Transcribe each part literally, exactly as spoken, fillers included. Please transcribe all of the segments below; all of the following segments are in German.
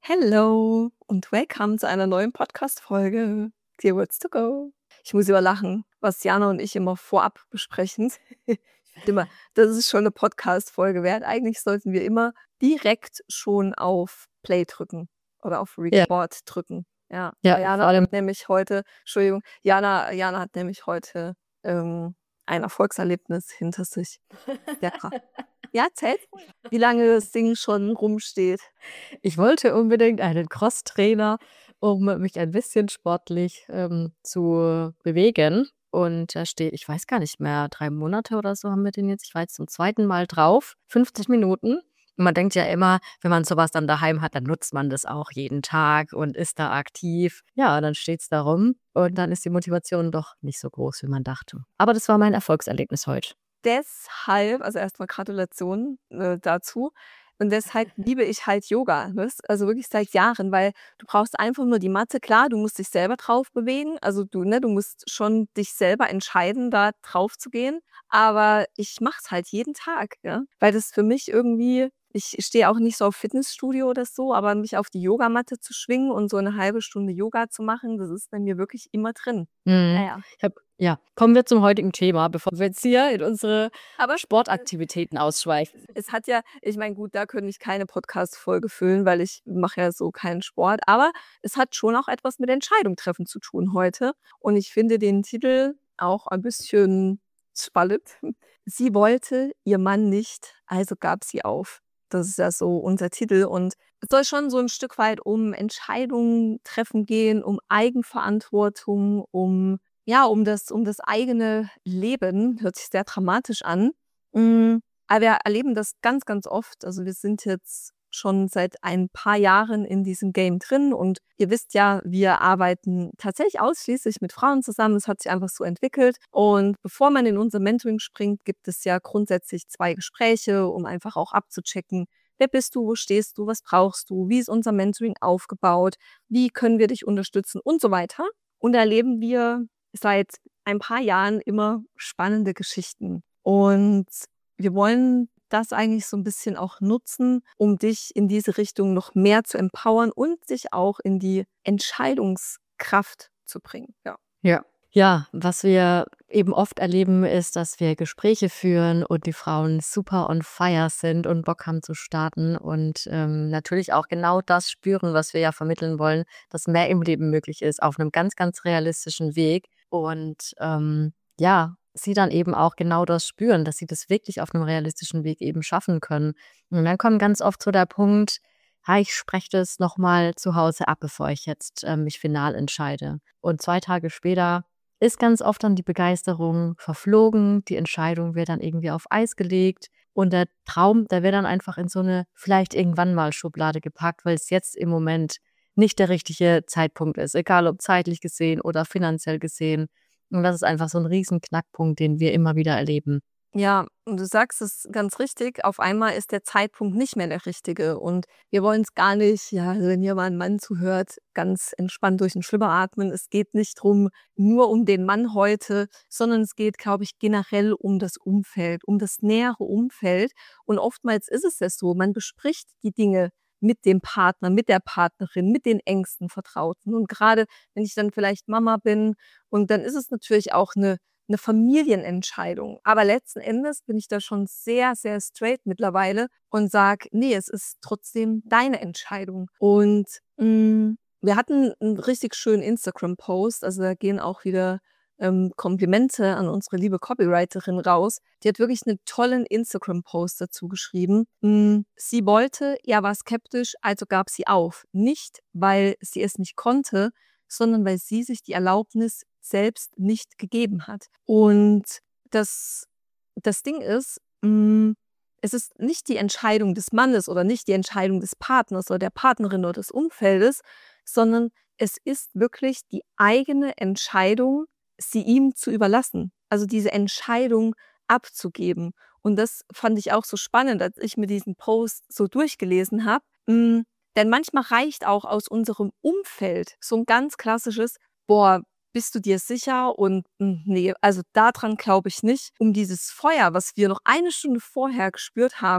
Hello und welcome zu einer neuen Podcast-Folge. Dear Words to Go. Ich muss immer lachen, was Jana und ich immer vorab besprechen. Ich finde immer, das ist schon eine Podcast-Folge wert. Eigentlich sollten wir immer direkt schon auf Play drücken oder auf Ja, Record drücken. Ja, ja, weil Jana vor allem, hat nämlich heute, Entschuldigung, Jana, Jana hat nämlich heute ähm, ein Erfolgserlebnis hinter sich. Sehr krass. Ja, erzähl, wie lange das Ding schon rumsteht. ich wollte unbedingt einen Crosstrainer, um mich ein bisschen sportlich ähm, zu bewegen. Und da steht, ich weiß gar nicht mehr, drei Monate oder so haben wir den jetzt. Ich war jetzt zum zweiten Mal drauf, fünfzig Minuten. Und man denkt ja immer, wenn man sowas dann daheim hat, dann nutzt man das auch jeden Tag und ist da aktiv. Ja, dann steht's da rum und dann ist die Motivation doch nicht so groß, wie man dachte. Aber das war mein Erfolgserlebnis heute. Deshalb, also erstmal Gratulation äh, dazu. Und deshalb liebe ich halt Yoga, ne? Also wirklich seit Jahren, weil du brauchst einfach nur die Matte. Klar, du musst dich selber drauf bewegen. Also du, ne, du musst schon dich selber entscheiden, da drauf zu gehen. Aber ich mache es halt jeden Tag, ja. Weil das für mich irgendwie, ich stehe auch nicht so auf Fitnessstudio oder so, aber mich auf die Yogamatte zu schwingen und so eine halbe Stunde Yoga zu machen, das ist bei mir wirklich immer drin. Mhm. Naja. Ich habe ja, kommen wir zum heutigen Thema, bevor wir jetzt hier in unsere Aber Sportaktivitäten ausschweifen. es hat ja, ich meine, gut, da könnte ich keine Podcast-Folge füllen, weil ich mache ja so keinen Sport, aber es hat schon auch etwas mit Entscheidung treffen zu tun heute. Und ich finde den Titel auch ein bisschen spannend. Sie wollte ihr Mann nicht, also gab sie auf. Das ist ja so unser Titel und es soll schon so ein Stück weit um Entscheidungen treffen gehen, um Eigenverantwortung, um ja, um das um das eigene Leben. Hört sich sehr dramatisch an. Hm. Aber wir erleben das ganz, ganz oft. Also, wir sind jetzt schon seit ein paar Jahren in diesem Game drin und ihr wisst ja, wir arbeiten tatsächlich ausschließlich mit Frauen zusammen. Es hat sich einfach so entwickelt. Und bevor man in unser Mentoring springt, gibt es ja grundsätzlich zwei Gespräche, um einfach auch abzuchecken: Wer bist du? Wo stehst du? Was brauchst du? Wie ist unser Mentoring aufgebaut? Wie können wir dich unterstützen? Und so weiter. Und da erleben wir seit ein paar Jahren immer spannende Geschichten. Und wir wollen das eigentlich so ein bisschen auch nutzen, um dich in diese Richtung noch mehr zu empowern und dich auch in die Entscheidungskraft zu bringen, ja. Ja. Ja, was wir eben oft erleben, ist, dass wir Gespräche führen und die Frauen super on fire sind und Bock haben zu starten und ähm, natürlich auch genau das spüren, was wir ja vermitteln wollen, dass mehr im Leben möglich ist, auf einem ganz, ganz realistischen Weg. Und ähm, ja, sie dann eben auch genau das spüren, dass sie das wirklich auf einem realistischen Weg eben schaffen können. Und dann kommt ganz oft so der Punkt, ha, ich spreche das nochmal zu Hause ab, bevor ich jetzt ähm, mich final entscheide. Und zwei Tage später ist ganz oft dann die Begeisterung verflogen, die Entscheidung wird dann irgendwie auf Eis gelegt und der Traum, der wird dann einfach in so eine vielleicht irgendwann mal Schublade gepackt, weil es jetzt im Moment nicht der richtige Zeitpunkt ist, egal ob zeitlich gesehen oder finanziell gesehen. Und das ist einfach so ein riesen Knackpunkt, den wir immer wieder erleben. Ja, und du sagst es ganz richtig, auf einmal ist der Zeitpunkt nicht mehr der richtige und wir wollen es gar nicht, ja, also wenn hier mal ein Mann zuhört, ganz entspannt durch den Schwimmer atmen. Es geht nicht drum nur um den Mann heute, sondern es geht, glaube ich, generell um das Umfeld, um das nähere Umfeld. Und oftmals ist es ja so, man bespricht die Dinge mit dem Partner, mit der Partnerin, mit den engsten Vertrauten. Und gerade wenn ich dann vielleicht Mama bin und dann ist es natürlich auch eine 'ne Familienentscheidung. Aber letzten Endes bin ich da schon sehr, sehr straight mittlerweile und sage: „Ne, es ist trotzdem deine Entscheidung.“ Und, hm, wir hatten 'n richtig schönen Instagram-Post, also da gehen auch wieder, ähm, Komplimente an unsere liebe Copywriterin raus. Die hat wirklich 'nen tollen Instagram-Post dazu geschrieben. Hm, sie wollte, er war skeptisch, also gab sie auf. Nicht, weil sie es nicht konnte, sondern weil sie sich die Erlaubnis selbst nicht gegeben hat. Und das das Ding ist, hm, es ist nicht die Entscheidung des Mannes oder nicht die Entscheidung des Partners oder der Partnerin oder des Umfeldes, sondern es ist wirklich die eigene Entscheidung, sie ihm zu überlassen. Also, diese Entscheidung abzugeben. Und das fand ich auch so spannend, als ich mir diesen Post so durchgelesen habe. Hm, denn manchmal reicht auch aus unserem Umfeld so 'n ganz klassisches: „Boah, bist du dir sicher?“ Und, hm, ne, also da dran glaube ich nicht. Um dieses Feuer, was wir noch eine Stunde vorher gespürt haben,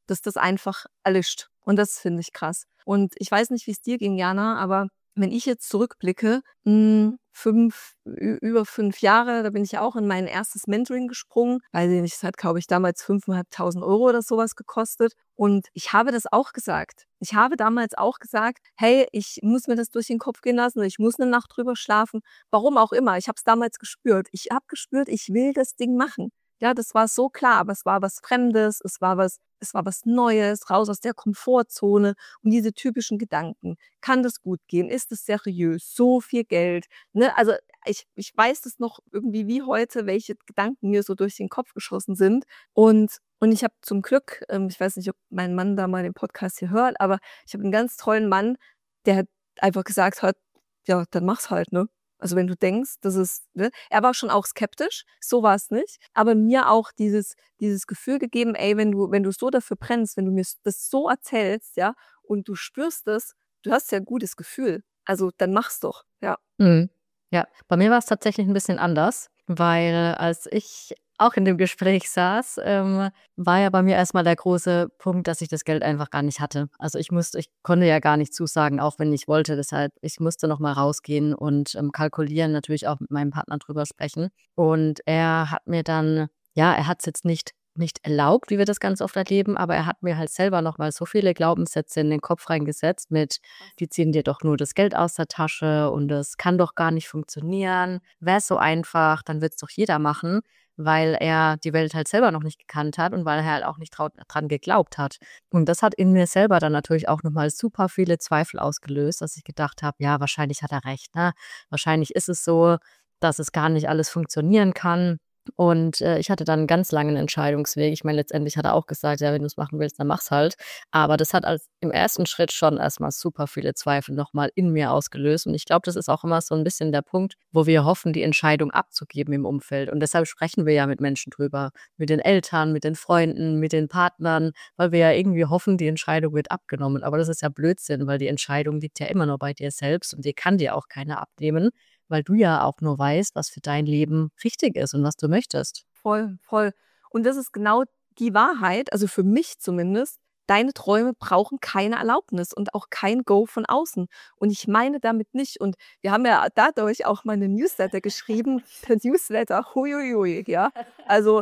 dass das einfach erlischt. Und das finde ich krass. Und ich weiß nicht, wie es dir ging, Jana, aber wenn ich jetzt zurückblicke, mh, fünf, ü- über fünf Jahre, da bin ich ja auch in mein erstes Mentoring gesprungen. Weiß ich nicht, es hat, glaube ich, damals fünftausendfünfhundert Euro oder sowas gekostet. Und ich habe das auch gesagt. Ich habe damals auch gesagt, hey, ich muss mir das durch den Kopf gehen lassen, ich muss eine Nacht drüber schlafen. Warum auch immer. Ich habe es damals gespürt. Ich habe gespürt, ich will das Ding machen. Ja, das war so klar, aber es war was Fremdes, es war was, es war was Neues, raus aus der Komfortzone und diese typischen Gedanken. Kann das gut gehen? Ist es seriös? So viel Geld? Ne? Also ich, ich weiß das noch irgendwie wie heute, welche Gedanken mir so durch den Kopf geschossen sind. Und, und ich habe zum Glück, ähm, ich weiß nicht, ob mein Mann da mal den Podcast hier hört, aber ich habe einen ganz tollen Mann, der hat einfach gesagt hat, ja, dann mach's halt, ne? Also wenn du denkst, das ist, ne? Er war schon auch skeptisch, so war es nicht, aber mir auch dieses, dieses Gefühl gegeben, ey, wenn du, wenn du so dafür brennst, wenn du mir das so erzählst, ja, und du spürst es, du hast ja ein gutes Gefühl. Also dann mach's doch, ja. Mhm. Ja, bei mir war es tatsächlich ein bisschen anders, weil als ich auch in dem Gespräch saß, ähm, war ja bei mir erst mal der große Punkt, dass ich das Geld einfach gar nicht hatte. Also, ich musste ich konnte ja gar nicht zusagen, auch wenn ich wollte. Deshalb ich musste noch mal rausgehen und, ähm, kalkulieren, natürlich auch mit meinem Partner drüber sprechen. Und er hat mir dann ja, er hat's jetzt nicht nicht erlaubt, wie wir das ganz oft erleben, aber er hat mir halt selber noch mal so viele Glaubenssätze in den Kopf reingesetzt mit: „Die ziehen dir doch nur das Geld aus der Tasche und das kann doch gar nicht funktionieren. Wär's so einfach, dann wird's doch jeder machen“, weil er die Welt halt selber noch nicht gekannt hat und weil er halt auch nicht trau dran geglaubt hat. Und das hat in mir selber dann natürlich auch noch mal super viele Zweifel ausgelöst, dass ich gedacht habe: „Ja, wahrscheinlich hat er recht, ne? Wahrscheinlich ist es so, dass es gar nicht alles funktionieren kann.“ Und, äh, ich hatte dann 'n ganz langen Entscheidungsweg. Ich meine, letztendlich hat er auch gesagt: „Ja, wenn du's machen willst, dann mach's halt.“ Aber das hat als im ersten Schritt schon erst mal super viele Zweifel noch mal in mir ausgelöst. Und ich glaube, das ist auch immer so 'n bisschen der Punkt, wo wir hoffen, die Entscheidung abzugeben im Umfeld. Und deshalb sprechen wir ja mit Menschen drüber, mit den Eltern, mit den Freunden, mit den Partnern, weil wir ja irgendwie hoffen, die Entscheidung wird abgenommen. Aber das ist ja Blödsinn, weil die Entscheidung liegt ja immer nur bei dir selbst und die kann dir auch keiner abnehmen, weil du ja auch nur weißt, was für dein Leben richtig ist und was du möchtest. Voll, voll. Und das ist genau die Wahrheit, also für mich zumindest. Deine Träume brauchen keine Erlaubnis und auch kein Go von außen. Und ich meine damit nicht, und wir haben ja dadurch auch mal 'nen Newsletter geschrieben. Der Newsletter, hui hui hui, ja. Also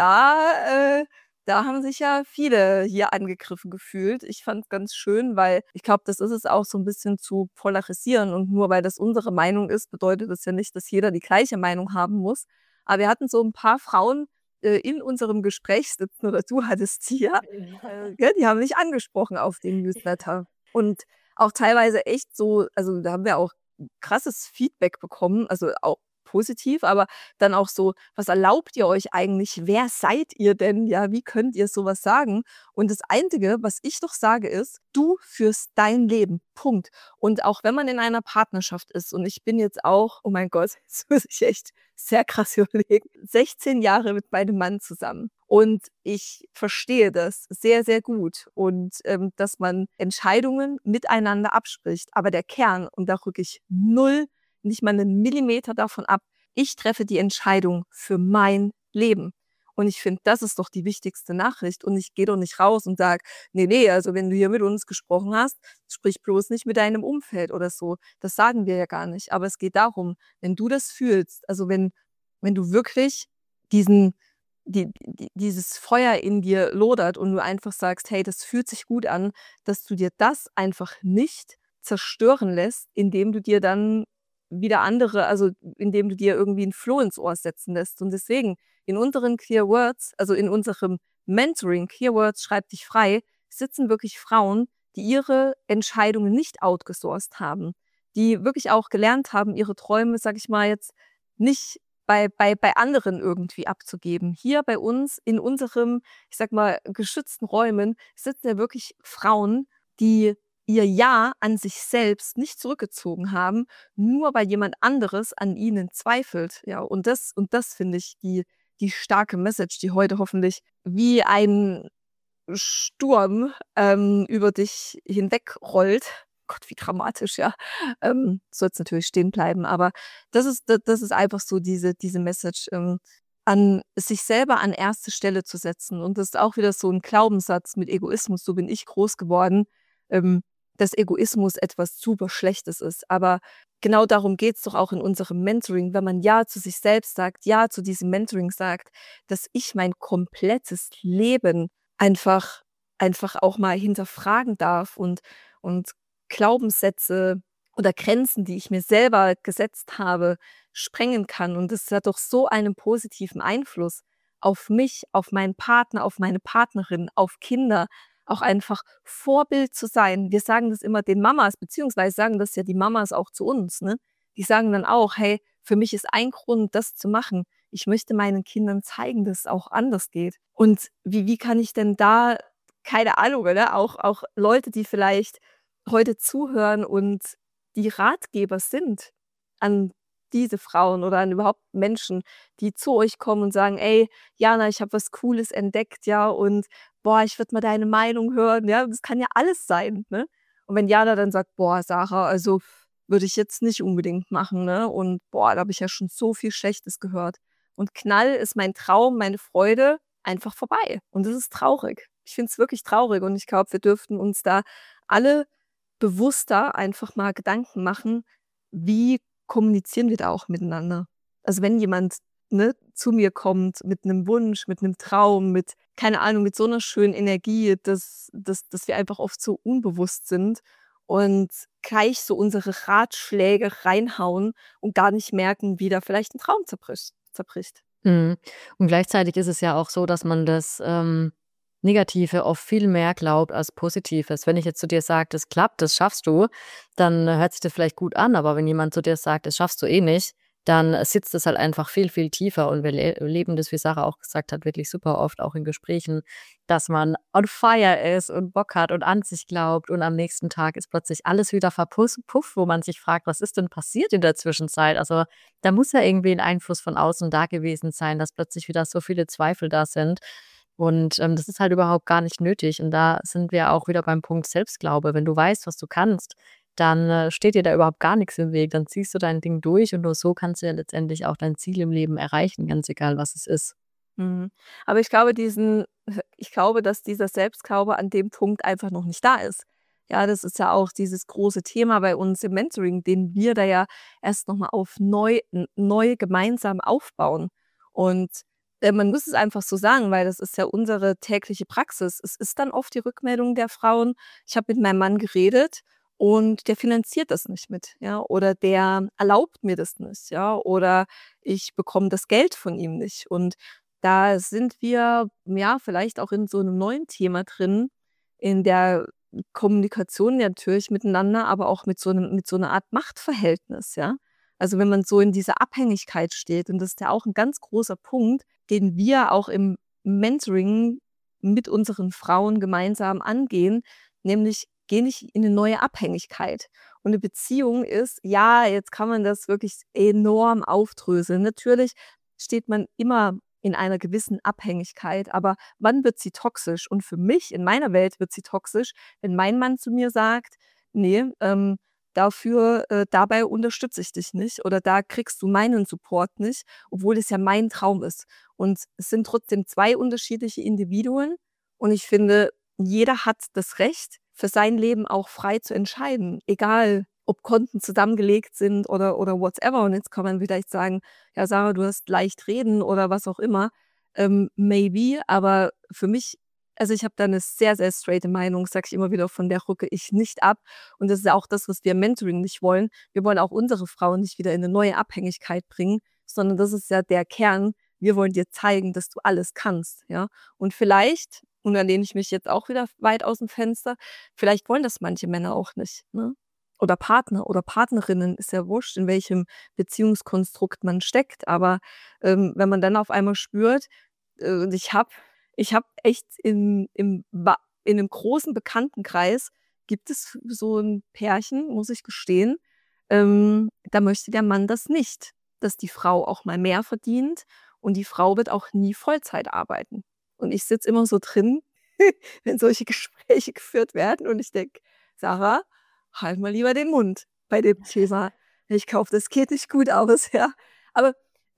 da, äh da haben sich ja viele hier angegriffen gefühlt. Ich fand's ganz schön, weil ich glaube, das ist es auch, so 'n bisschen zu polarisieren, und nur weil das unsere Meinung ist, bedeutet das ja nicht, dass jeder die gleiche Meinung haben muss. Aber wir hatten so 'n paar Frauen, äh, in unserem Gespräch sitzen, oder du hattest die ja, äh, gell, die haben mich angesprochen auf den Newsletter. Und auch teilweise echt so, also, da haben wir auch krasses Feedback bekommen, also auch positiv, aber dann auch so: „Was erlaubt ihr euch eigentlich? Wer seid ihr denn? Ja, wie könnt ihr so was sagen?“ Und das Einzige, was ich doch sage, ist: Du führst dein Leben. Punkt. Und auch wenn man in einer Partnerschaft ist, und ich bin jetzt auch, oh mein Gott, jetzt muss ich echt sehr krass überlegen, sechzehn Jahre mit meinem Mann zusammen. Und ich verstehe das sehr, sehr gut, und, ähm, dass man Entscheidungen miteinander abspricht. Aber der Kern, und da rücke ich null, nicht mal einen Millimeter davon ab, ich treffe die Entscheidung für mein Leben. Und ich finde, das ist doch die wichtigste Nachricht. Und ich gehe doch nicht raus und sage: „Ne, ne, also wenn du hier mit uns gesprochen hast, sprich bloß nicht mit deinem Umfeld“ oder so. Das sagen wir ja gar nicht. Aber es geht darum, wenn du das fühlst, also wenn wenn du wirklich diesen die die dieses Feuer in dir lodert und du einfach sagst: „Hey, das fühlt sich gut an“, dass du dir das einfach nicht zerstören lässt, indem du dir dann wieder andere, also indem du dir irgendwie 'n Floh ins Ohr setzen lässt. Und deswegen, in unseren Clear Words, also in unserem Mentoring Clear Words schreib dich frei, sitzen wirklich Frauen, die ihre Entscheidungen nicht outgesourced haben, die wirklich auch gelernt haben, ihre Träume, sage ich mal jetzt, nicht bei bei bei anderen irgendwie abzugeben. Hier bei uns in unserem, ich sage mal, geschützten Räumen sitzen ja wirklich Frauen, die ihr Ja an sich selbst nicht zurückgezogen haben, nur weil jemand anderes an ihnen zweifelt. Ja, und das und das finde ich die die starke Message, die heute hoffentlich wie ein Sturm, ähm, über dich hinwegrollt. Gott, wie dramatisch, ja. Ähm, soll's natürlich stehen bleiben, aber das ist da das ist einfach so diese diese Message. Ähm, an sich selber an erste Stelle zu setzen. Und das ist auch wieder so ein Glaubenssatz mit Egoismus, so bin ich groß geworden, ähm, dass Egoismus etwas super Schlechtes ist. Aber genau darum geht's doch auch in unserem Mentoring, wenn man Ja zu sich selbst sagt, Ja zu diesem Mentoring sagt, dass ich mein komplettes Leben einfach einfach auch mal hinterfragen darf und und Glaubenssätze oder Grenzen, die ich mir selber gesetzt habe, sprengen kann. Und das hat doch so einen positiven Einfluss auf mich, auf meinen Partner, auf meine Partnerin, auf Kinder, auch einfach Vorbild zu sein. Wir sagen das immer den Mamas, beziehungsweise sagen das ja die Mamas auch zu uns, ne? Die sagen dann auch: „Hey, für mich ist ein Grund, das zu machen. Ich möchte meinen Kindern zeigen, dass es auch anders geht.“ Und wie wie kann ich denn da keine Ahnung, ne, auch auch Leute, die vielleicht heute zuhören und die Ratgeber sind an diese Frauen oder an überhaupt Menschen, die zu euch kommen und sagen: „Ey, Jana, ich habe was Cooles entdeckt, ja, und boah, ich würde mal deine Meinung hören“, ja? Das kann ja alles sein, ne? Und wenn Jana dann sagt: „Boah, Sarah, also, würde ich jetzt nicht unbedingt machen, ne? Und boah, da habe ich ja schon so viel Schlechtes gehört.“ Und knall ist mein Traum, meine Freude einfach vorbei. Und das ist traurig. Ich finde es wirklich traurig und ich glaube, wir dürften uns da alle bewusster einfach mal Gedanken machen, wie kommunizieren wir da auch miteinander? Also, wenn jemand, ne, zu mir kommt mit 'nem Wunsch, mit 'nem Traum, mit keine Ahnung, mit so 'ner schönen Energie, dass dass dass wir einfach oft so unbewusst sind und gleich so unsere Ratschläge reinhauen und gar nicht merken, wie da vielleicht 'n Traum zerbricht zerbricht. Mhm. Und gleichzeitig ist es ja auch so, dass man das, ähm, Negative oft viel mehr glaubt als Positives. Wenn ich jetzt zu dir sage: „Das klappt, das schaffst du“, dann äh, hört sich das vielleicht gut an, aber wenn jemand zu dir sagt: „Das schaffst du eh nicht“, dann äh, sitzt es halt einfach viel, viel tiefer und wir le leben das, wie Sarah auch gesagt hat, wirklich super oft auch in Gesprächen, dass man on fire ist und Bock hat und an sich glaubt und am nächsten Tag ist plötzlich alles wieder verpus pufft, wo man sich fragt: „Was ist denn passiert in der Zwischenzeit?“ Also, da muss ja irgendwie 'n Einfluss von außen da gewesen sein, dass plötzlich wieder so viele Zweifel da sind. Und, ähm, das ist halt überhaupt gar nicht nötig. Und da sind wir auch wieder beim Punkt Selbstglaube. Wenn du weißt, was du kannst, dann, äh, steht dir da überhaupt gar nix im Weg. Dann ziehst du dein Ding durch und nur so kannst du ja letztendlich auch dein Ziel im Leben erreichen, ganz egal, was es ist. Mhm. Aber ich glaube, diesen ich glaube, dass dieser Selbstglaube an dem Punkt einfach noch nicht da ist. Ja, das ist ja auch dieses große Thema bei uns im Mentoring, den wir da ja erst noch mal auf neu n neu gemeinsam aufbauen. Und, äh, man muss es einfach so sagen, weil das ist ja unsere tägliche Praxis. Es ist dann oft die Rückmeldung der Frauen: „Ich habe mit meinem Mann geredet und der finanziert das nicht mit“, ja, oder „der erlaubt mir das nicht“, ja, oder „ich bekomme das Geld von ihm nicht.“ Und da sind wir, ja, vielleicht auch in so 'nem neuen Thema drin, in der Kommunikation natürlich miteinander, aber auch mit so 'nem mit so 'ner Art Machtverhältnis, ja? Also, wenn man so in dieser Abhängigkeit steht und das ist ja auch 'n ganz großer Punkt, den wir auch im Mentoring mit unseren Frauen gemeinsam angehen, nämlich geh nicht in 'ne neue Abhängigkeit. Und 'ne Beziehung ist ja, jetzt kann man das wirklich enorm aufdröseln. Natürlich steht man immer in einer gewissen Abhängigkeit, aber wann wird sie toxisch? Und für mich, in meiner Welt wird sie toxisch, wenn mein Mann zu mir sagt: „Ne, ähm, dafür äh, dabei unterstütze ich dich nicht oder da kriegst du meinen Support nicht“, obwohl es ja mein Traum ist. Und es sind trotzdem zwei unterschiedliche Individuen und ich finde, jeder hat das Recht, für sein Leben auch frei zu entscheiden, egal ob Konten zusammengelegt sind oder oder whatever. Und jetzt kann man vielleicht sagen: „Ja, Sarah, du hast leicht reden“ oder was auch immer. Ähm, maybe, aber für mich also, ich habe da 'ne sehr, sehr straighte Meinung, sage ich immer wieder, von der rücke ich nicht ab. Und das ist ja auch das, was wir im Mentoring nicht wollen. Wir wollen auch unsere Frauen nicht wieder in 'ne neue Abhängigkeit bringen, sondern das ist ja der Kern. Wir wollen dir zeigen, dass du alles kannst, ja? Und vielleicht und da lehne ich mich jetzt auch wieder weit aus'm Fenster, vielleicht wollen das manche Männer auch nicht, ne? Oder Partner oder Partnerinnen, ist ja wurscht, in welchem Beziehungskonstrukt man steckt. Aber, ähm, wenn man dann auf einmal spürt äh, und ich habe ich habe echt in im ba in 'nem großen Bekanntenkreis gibt es so 'n Pärchen, muss ich gestehen, ähm, da möchte der Mann das nicht, dass die Frau auch mal mehr verdient und die Frau wird auch nie Vollzeit arbeiten. Und ich sitze immer so drin, wenn solche Gespräche geführt werden und ich denke: „Sarah, halt mal lieber den Mund bei dem Thema. Ich glaube, das geht nicht gut aus“, ja? Aber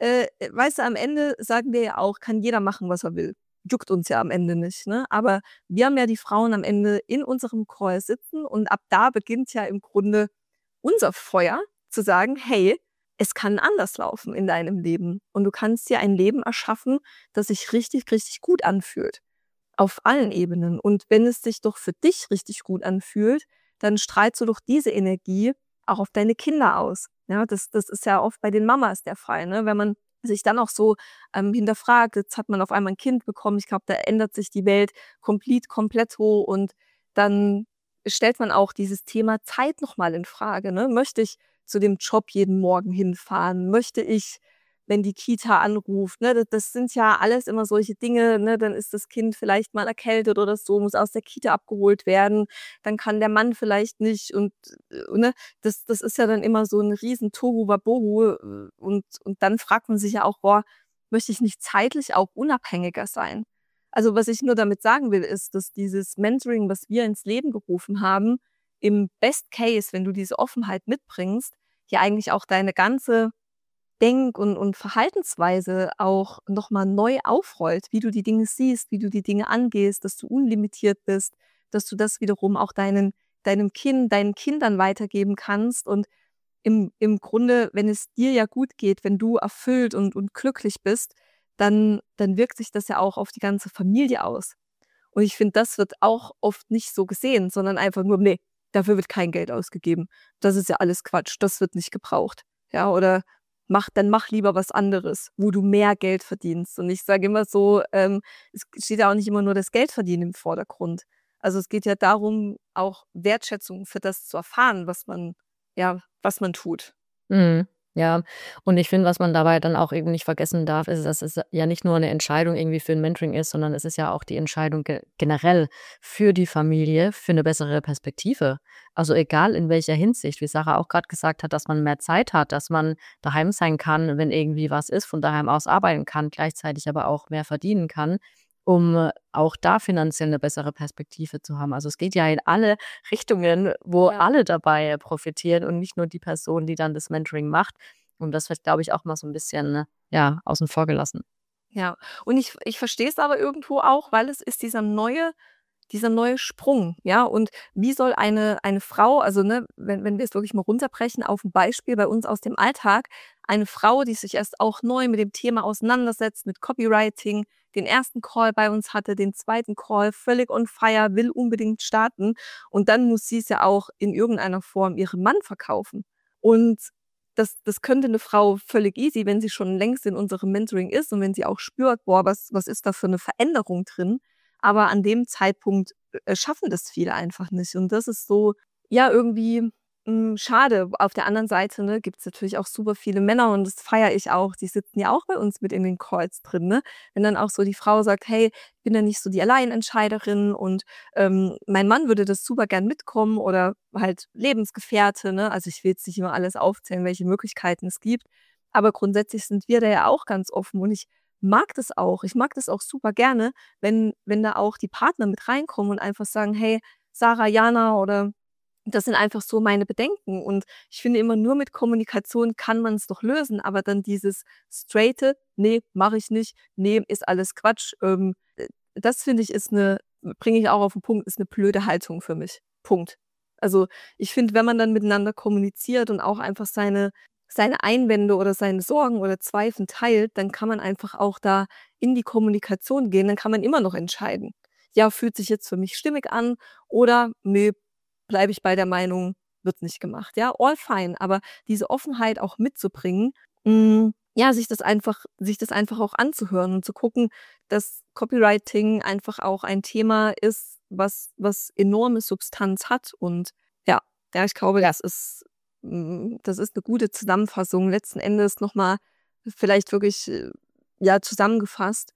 äh, weißt du, am Ende sagen wir ja auch, kann jeder machen, was er will. Juckt uns ja am Ende nicht, ne? Aber wir haben ja die Frauen am Ende in unserem Call sitzen und ab da beginnt ja im Grunde unser Feuer zu sagen, hey, es kann anders laufen in deinem Leben und du kannst dir ein Leben erschaffen, das sich richtig, richtig gut anfühlt. Auf allen Ebenen. Und wenn es sich doch für dich richtig gut anfühlt, dann strahlst du doch diese Energie auch auf deine Kinder aus. Ja, das, das ist ja oft bei den Mamas der Fall, ne? Wenn man sich dann auch so ähm, hinterfragt, jetzt hat man auf einmal ein Kind bekommen, ich glaube, da ändert sich die Welt komplett, kompletto und dann stellt man auch dieses Thema Zeit nochmal in Frage. Ne? Möchte ich zu dem Job jeden Morgen hinfahren? Möchte ich, wenn die Kita anruft, ne, das, das sind ja alles immer solche Dinge, ne, dann ist das Kind vielleicht mal erkältet oder so, muss aus der Kita abgeholt werden, dann kann der Mann vielleicht nicht und äh, ne, das, das ist ja dann immer so ein riesen Tohuwabohu äh, und, und dann fragt man sich ja auch, boah, möchte ich nicht zeitlich auch unabhängiger sein? Also was ich nur damit sagen will, ist, dass dieses Mentoring, was wir ins Leben gerufen haben, im Best Case, wenn du diese Offenheit mitbringst, ja eigentlich auch deine ganze Denk- und, und Verhaltensweise auch nochmal neu aufrollt, wie du die Dinge siehst, wie du die Dinge angehst, dass du unlimitiert bist, dass du das wiederum auch deinen, deinem Kind, deinen Kindern weitergeben kannst. Und im, im Grunde, wenn es dir ja gut geht, wenn du erfüllt und, und glücklich bist, dann, dann wirkt sich das ja auch auf die ganze Familie aus. Und ich finde, das wird auch oft nicht so gesehen, sondern einfach nur, nee, dafür wird kein Geld ausgegeben. Das ist ja alles Quatsch, das wird nicht gebraucht. Ja, oder mach, dann mach lieber was anderes, wo du mehr Geld verdienst. Und ich sage immer so, ähm, es steht ja auch nicht immer nur das Geldverdienen im Vordergrund. Also es geht ja darum, auch Wertschätzung für das zu erfahren, was man, ja, was man tut. Mhm. Ja, und ich finde, was man dabei dann auch eben nicht vergessen darf, ist, dass es ja nicht nur eine Entscheidung irgendwie für ein Mentoring ist, sondern es ist ja auch die Entscheidung ge generell für die Familie, für eine bessere Perspektive. Also, egal in welcher Hinsicht, wie Sarah auch gerade gesagt hat, dass man mehr Zeit hat, dass man daheim sein kann, wenn irgendwie was ist, von daheim aus arbeiten kann, gleichzeitig aber auch mehr verdienen kann, um äh, auch da finanziell eine bessere Perspektive zu haben. Also, es geht ja in alle Richtungen, wo Ja. alle dabei profitieren und nicht nur die Person, die dann das Mentoring macht. Und das wird, glaube ich, auch mal so ein bisschen, ne, ja, außen vor gelassen. Ja, und ich ich verstehe es aber irgendwo auch, weil es ist dieser neue dieser neue Sprung, ja? Und wie soll eine eine Frau also, ne, wenn wenn wir es wirklich mal runterbrechen auf ein Beispiel bei uns aus dem Alltag, eine Frau, die sich erst auch neu mit dem Thema auseinandersetzt, mit Copywriting, den ersten Call bei uns hatte, den zweiten Call, völlig on fire, will unbedingt starten und dann muss sie es ja auch in irgendeiner Form ihrem Mann verkaufen. Und das das könnte eine Frau völlig easy, wenn sie schon längst in unserem Mentoring ist und wenn sie auch spürt: „Boah, was was ist da für eine Veränderung drin?“ Aber an dem Zeitpunkt, äh, schaffen das viele einfach nicht. Und das ist so, ja, irgendwie, hm, schade. Auf der anderen Seite, ne, gibt's natürlich auch super viele Männer und das feiere ich auch. Die sitzen ja auch bei uns mit in den Calls drin, ne? Wenn dann auch so die Frau sagt: „Hey, ich bin ja nicht so die Alleinentscheiderin und, ähm, mein Mann würde das super gern mitkommen“ oder halt Lebensgefährte, ne? Also, ich will jetzt nicht immer alles aufzählen, welche Möglichkeiten es gibt, aber grundsätzlich sind wir da ja auch ganz offen und ich mag das auch. Ich mag das auch super gerne, wenn wenn da auch die Partner mit reinkommen und einfach sagen: „Hey, Sarah, Jana“ oder das sind einfach so meine Bedenken. Und ich finde immer, nur mit Kommunikation kann man es doch lösen, aber dann dieses straighte: „Ne, mache ich nicht. Ne, ist alles Quatsch.“ Ähm, äh, das finde ich ist eine bringe ich auch auf 'n Punkt, ist eine blöde Haltung für mich. Punkt. Also, ich finde, wenn man dann miteinander kommuniziert und auch einfach seine seine Einwände oder seine Sorgen oder Zweifel teilt, dann kann man einfach auch da in die Kommunikation gehen. Dann kann man immer noch entscheiden: „Ja, fühlt sich jetzt für mich stimmig an“ oder „ne, bleibe ich bei der Meinung, wird nicht gemacht, ja, all fine. Aber diese Offenheit auch mitzubringen, hm, ja, sich das einfach sich das einfach auch anzuhören und zu gucken, dass Copywriting einfach auch ein Thema ist, was was enorme Substanz hat und ja, ja, ich glaube, das ist hm, das ist 'ne gute Zusammenfassung. Letzten Endes noch mal vielleicht wirklich, äh, ja, zusammengefasst,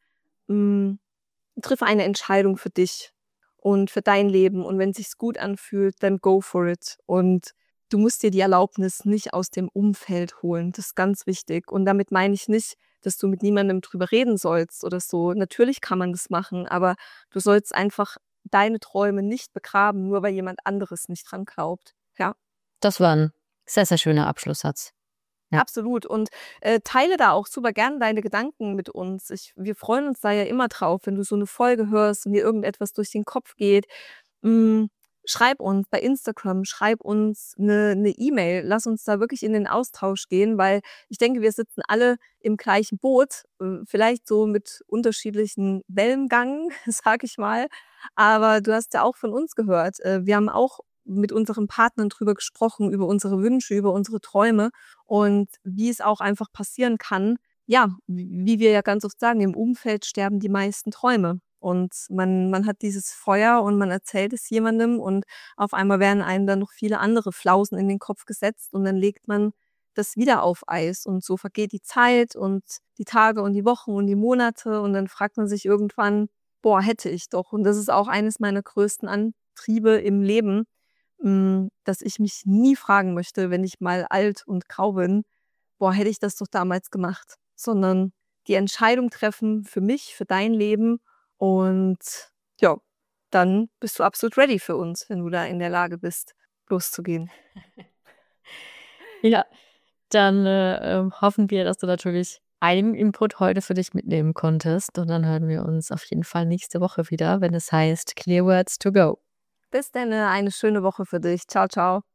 hm triff eine Entscheidung für dich und für dein Leben. Und wenn sich's gut anfühlt, dann go for it. Und du musst dir die Erlaubnis nicht aus dem Umfeld holen. Das ist ganz wichtig. Und damit meine ich nicht, dass du mit niemandem drüber reden sollst oder so. Natürlich kann man das machen, aber du sollst einfach deine Träume nicht begraben, nur weil jemand anderes nicht dran glaubt. Ja. Das war ein sehr, sehr schöner Abschlusssatz. Ja. Absolut. Und, äh, teile da auch super gern deine Gedanken mit uns. Ich wir freuen uns da ja immer drauf, wenn du so 'ne Folge hörst und dir irgendetwas durch den Kopf geht. Hm, schreib uns bei Instagram, schreib uns 'ne 'ne E-Mail. Lass uns da wirklich in den Austausch gehen, weil ich denke, wir sitzen alle im gleichen Boot, äh, vielleicht so mit unterschiedlichen Wellengang, sage ich mal. Aber du hast ja auch von uns gehört. Äh, wir haben auch mit unseren Partnern drüber gesprochen, über unsere Wünsche, über unsere Träume und wie es auch einfach passieren kann, ja, w wie wir ja ganz oft sagen: „Im Umfeld sterben die meisten Träume.“ Und man man hat dieses Feuer und man erzählt es jemandem und auf einmal werden einem dann noch viele andere Flausen in den Kopf gesetzt und dann legt man das wieder auf Eis und so vergeht die Zeit und die Tage und die Wochen und die Monate und dann fragt man sich irgendwann: „Boah, hätte ich doch.“ Und das ist auch eines meiner größten Antriebe im Leben, hm, dass ich mich nie fragen möchte, wenn ich mal alt und grau bin: „Boah, hätte ich das doch damals gemacht.“ Sondern die Entscheidung treffen für mich, für dein Leben und ja, dann bist du absolut ready für uns, wenn du da in der Lage bist, loszugehen. Ja, dann, äh, ähm, hoffen wir, dass du natürlich einen Input heute für dich mitnehmen konntest und dann hören wir uns auf jeden Fall nächste Woche wieder, wenn es heißt „Clear Words to go“. Bis denne, eine schöne Woche für dich. Tschau, tschau.